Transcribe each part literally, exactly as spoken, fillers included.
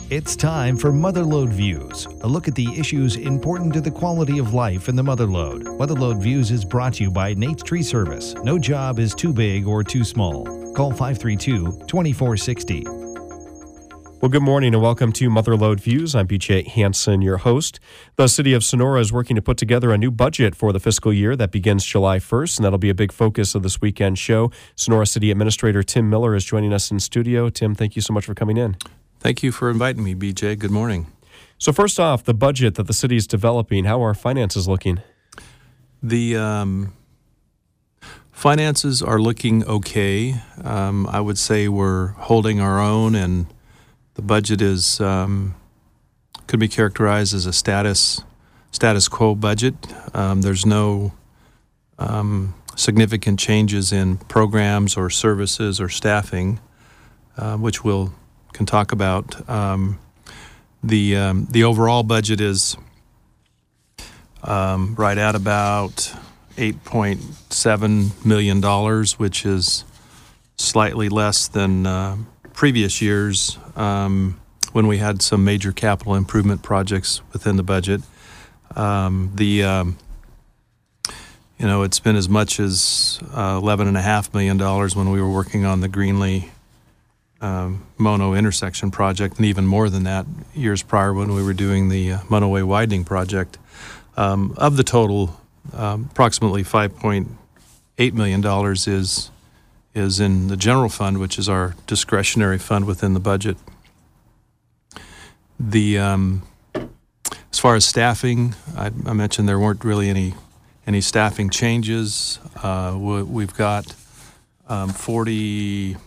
It's time for Motherlode Views, a look at the issues important to the quality of life in the Motherlode. Motherlode Views is brought to you by Nate's Tree Service. No job is too big or too small. Call five three two, two four six zero. Well, good morning and welcome to Motherlode Views. I'm B J Hansen, your host. The City of Sonora is working to put together a new budget for the fiscal year that begins July first, and that'll be a big focus of this weekend show. Sonora City Administrator Tim Miller is joining us in studio. Tim, thank you so much for coming in. Thank you for inviting me, B J. Good morning. So first off, the budget that the city is developing, how are finances looking? The um, finances are looking okay. Um, I would say we're holding our own, and the budget is um, could be characterized as a status status quo budget. Um, there's no um, significant changes in programs or services or staffing, uh, which we'll can talk about. Um, the um, the overall budget is um, right at about eight point seven million dollars, which is slightly less than uh, previous years um, when we had some major capital improvement projects within the budget. Um, the um, you know it's been as much as uh, eleven and a half million dollars when we were working on the Greenlee um, Mono intersection project, and even more than that years prior when we were doing the uh, Monoway widening project. Um, of the total, um, approximately five point eight million dollars is is in the general fund, which is our discretionary fund within the budget. The um, as far as staffing, I, I mentioned there weren't really any any staffing changes. Uh, we, we've got um, forty,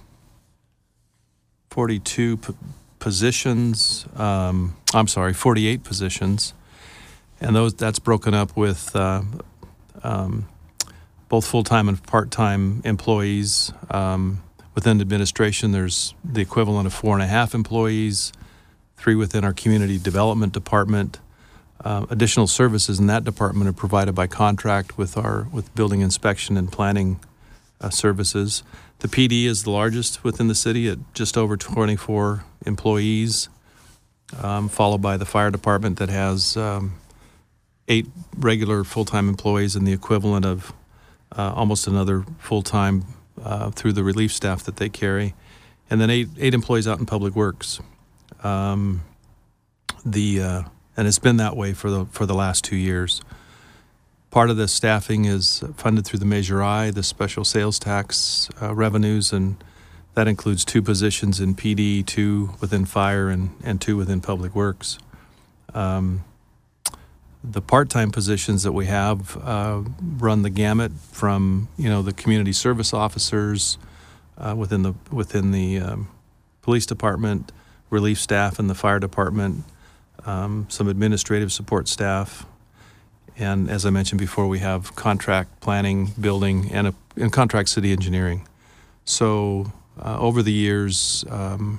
forty-two p- positions. Um, I'm sorry, forty-eight positions, and those that's broken up with Uh, um, both full-time and part-time employees. Um, within the administration, there's the equivalent of four and a half employees, three within our community development department. Uh, additional services in that department are provided by contract with our with building inspection and planning uh, services. The P D is the largest within the city at just over twenty-four employees, um, followed by the fire department that has um, eight regular full-time employees and the equivalent of Uh, almost another full-time uh, through the relief staff that they carry, and then eight eight employees out in public works. Um, the uh, and it's been that way for the for the last two years. Part of the staffing is funded through the Measure I, the special sales tax uh, revenues, and that includes two positions in P D, two within fire, and and two within public works. Um, The part-time positions that we have uh, run the gamut from, you know, the community service officers uh, within the within the um, police department, relief staff in the fire department, um, some administrative support staff, and as I mentioned before, we have contract planning, building, and, a, and contract city engineering. So uh, over the years, um,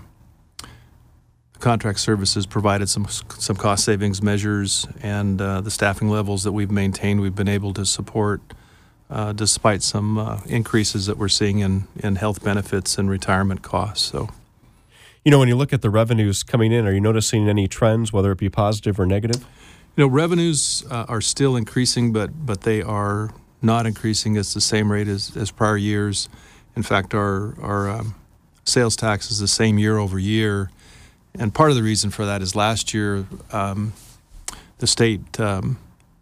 contract services provided some some cost savings measures, and uh, the staffing levels that we've maintained, we've been able to support uh, despite some uh, increases that we're seeing in, in health benefits and retirement costs. So, You know, when you look at the revenues coming in, are you noticing any trends, whether it be positive or negative? You know, revenues uh, are still increasing, but but they are not increasing at the same rate as, as prior years. In fact, our, our um, sales tax is the same year over year. And part of the reason for that is last year um, the state um,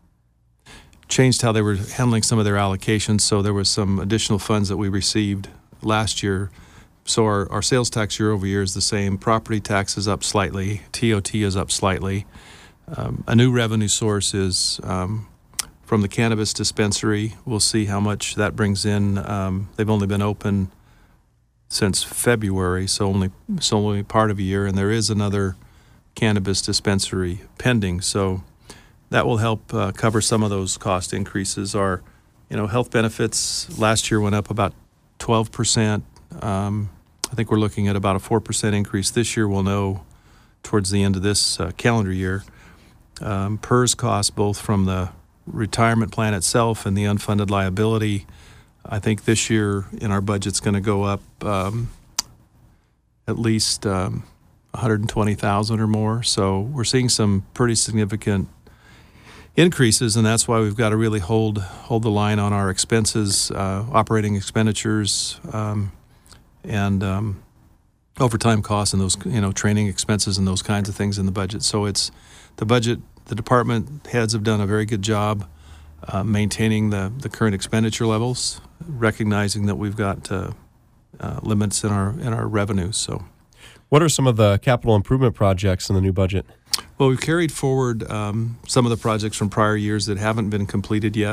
changed how they were handling some of their allocations, so there was some additional funds that we received last year. So our, our sales tax year over year is the same. Property tax is up slightly. T O T is up slightly. Um, a new revenue source is um, from the cannabis dispensary. We'll see how much that brings in. Um, they've only been open since February, so only so only part of a year, and there is another cannabis dispensary pending. So that will help uh, cover some of those cost increases. Our, you know, health benefits last year went up about twelve percent. Um, I think we're looking at about a four percent increase this year. We'll know towards the end of this uh, calendar year. Um, P E R S costs, both from the retirement plan itself and the unfunded liability, I think this year in our budget's going to go up um, at least um, one hundred twenty thousand or more. So we're seeing some pretty significant increases, and that's why we've got to really hold hold the line on our expenses, uh, operating expenditures, um, and um, overtime costs, and those you know training expenses and those kinds of things in the budget. So it's the budget. The department heads have done a very good job uh, maintaining the the current expenditure levels, recognizing that we've got uh, uh, limits in our in our revenues. So, what are some of the capital improvement projects in the new budget? Well, we've carried forward um, some of the projects from prior years that haven't been completed yet.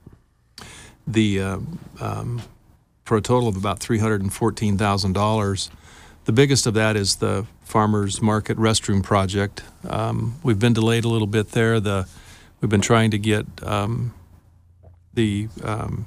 The uh, um, for a total of about three hundred fourteen thousand dollars. The biggest of that is the Farmers Market restroom project. Um, we've been delayed a little bit there. The we've been trying to get um, the um,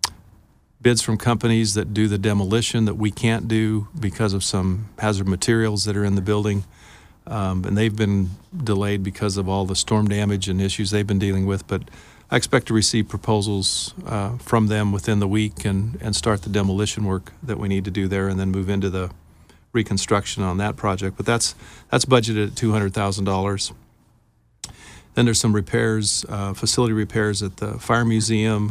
bids from companies that do the demolition that we can't do because of some hazard materials that are in the building. Um, and they've been delayed because of all the storm damage and issues they've been dealing with. But I expect to receive proposals uh, from them within the week and, and start the demolition work that we need to do there, and then move into the reconstruction on that project. But that's that's budgeted at two hundred thousand dollars. Then there's some repairs, uh, facility repairs at the Fire Museum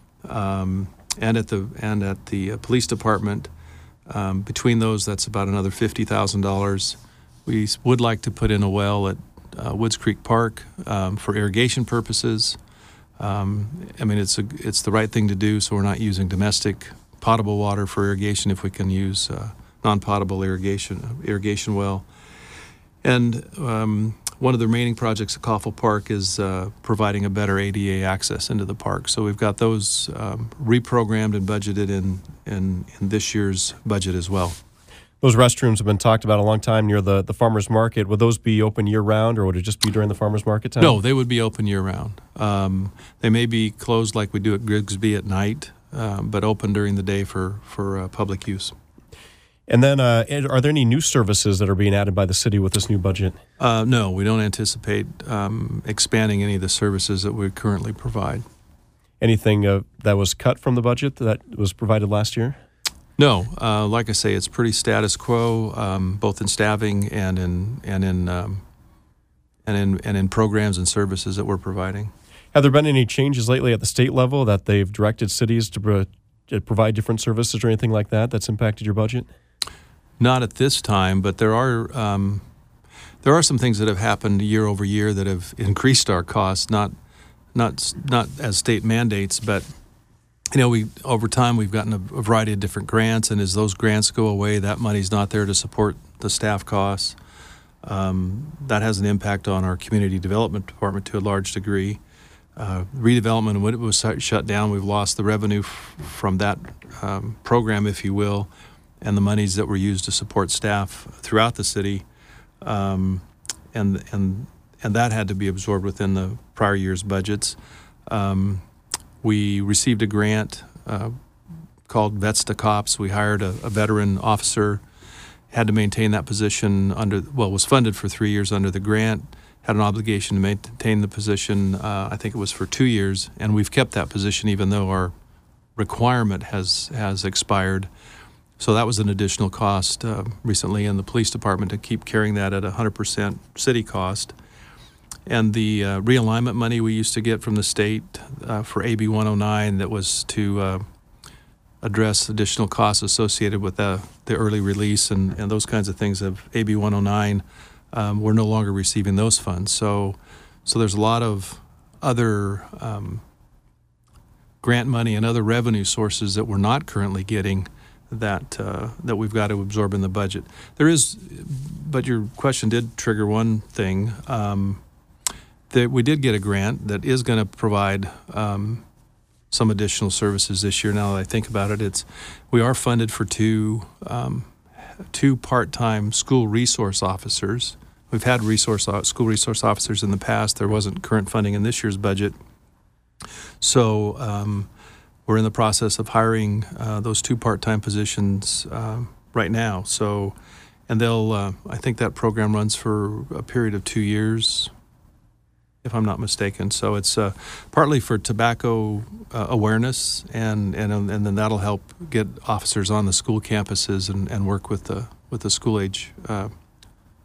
um, and at the and at the uh, police department. Um, between those, that's about another fifty thousand dollars. We would like to put in a well at uh, Woods Creek Park um, for irrigation purposes. Um, I mean, it's a, it's the right thing to do, so we're not using domestic potable water for irrigation if we can use uh, non-potable irrigation irrigation well. And um, one of the remaining projects at Coffell Park is uh, providing a better A D A access into the park. So we've got those um, reprogrammed and budgeted in, in, in this year's budget as well. Those restrooms have been talked about a long time near the, the farmers market. Would those be open year-round, or would it just be during the farmers market time? No, they would be open year-round. Um, they may be closed like we do at Grigsby at night, um, but open during the day for, for uh, public use. And then uh, are there any new services that are being added by the city with this new budget? Uh, no, we don't anticipate um, expanding any of the services that we currently provide. Anything uh, that was cut from the budget that was provided last year? No, uh, like I say, it's pretty status quo, um, both in staffing and in and in um, and in and in programs and services that we're providing. Have there been any changes lately at the state level that they've directed cities to, pro- to provide different services or anything like that that's impacted your budget? Not at this time, but there are um, there are some things that have happened year over year that have increased our costs. Not not not as state mandates, but you know, we over time we've gotten a, a variety of different grants, and as those grants go away, that money's not there to support the staff costs. Um, that has an impact on our community development department to a large degree. Uh, redevelopment, when it was shut down, we've lost the revenue f- from that um, program, if you will, and the monies that were used to support staff throughout the city, um, and and and that had to be absorbed within the prior year's budgets. Um, We received a grant uh, called Vets to Cops. We hired a, a veteran officer, had to maintain that position under, well, was funded for three years under the grant, had an obligation to maintain the position, uh, I think it was for two years, and we've kept that position even though our requirement has, has expired. So that was an additional cost uh, recently in the police department to keep carrying that at one hundred percent city cost. And the uh, realignment money we used to get from the state uh, for A B one oh nine, that was to uh, address additional costs associated with the, the early release and, and those kinds of things of A B one oh nine, um, we're no longer receiving those funds. So so there's a lot of other um, grant money and other revenue sources that we're not currently getting that uh, that we've got to absorb in the budget. There is, but your question did trigger one thing. Um, That we did get a grant that is going to provide um, some additional services this year. Now that I think about it, it's we are funded for two um, two part-time school resource officers. We've had resource school resource officers in the past. There wasn't current funding in this year's budget, so um, we're in the process of hiring uh, those two part-time positions uh, right now. So, and they'll uh, I think that program runs for a period of two years. If I'm not mistaken. So it's uh, partly for tobacco uh, awareness, and, and and then that'll help get officers on the school campuses and, and work with the with the school age uh,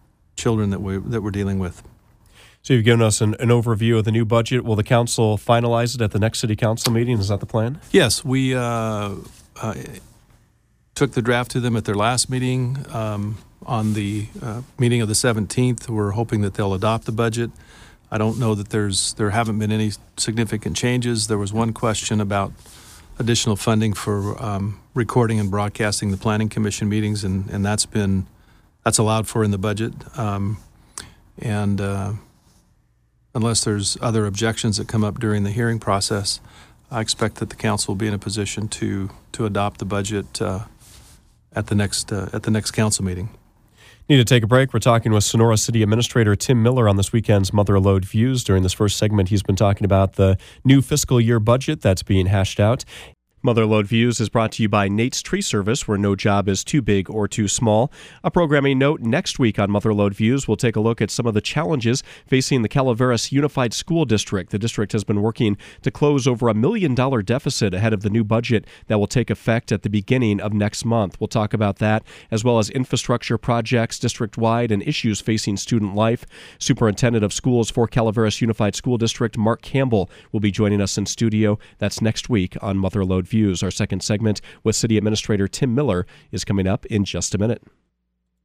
children that we that we're dealing with. So you've given us an, an overview of the new budget. Will the council finalize it at the next city council meeting? Is that the plan? Yes, we uh, uh, took the draft to them at their last meeting. Um, on the uh, meeting of the seventeenth, we're hoping that they'll adopt the budget. I don't know that there's there haven't been any significant changes. There was one question about additional funding for um, recording and broadcasting the Planning Commission meetings, and, and that's been that's allowed for in the budget. Um, and uh, unless there's other objections that come up during the hearing process, I expect that the council will be in a position to to adopt the budget uh, at the next uh, at the next council meeting. Need to take a break. We're talking with Sonora City Administrator Tim Miller on this weekend's Mother Lode Views. During this first segment, he's been talking about the new fiscal year budget that's being hashed out. Mother Lode Views is brought to you by Nate's Tree Service, where no job is too big or too small. A programming note, next week on Mother Lode Views, we'll take a look at some of the challenges facing the Calaveras Unified School District. The district has been working to close over a million dollar deficit ahead of the new budget that will take effect at the beginning of next month. We'll talk about that, as well as infrastructure projects district-wide and issues facing student life. Superintendent of Schools for Calaveras Unified School District, Mark Campbell, will be joining us in studio. That's next week on Mother Lode Views. Our second segment with City Administrator Tim Miller is coming up in just a minute.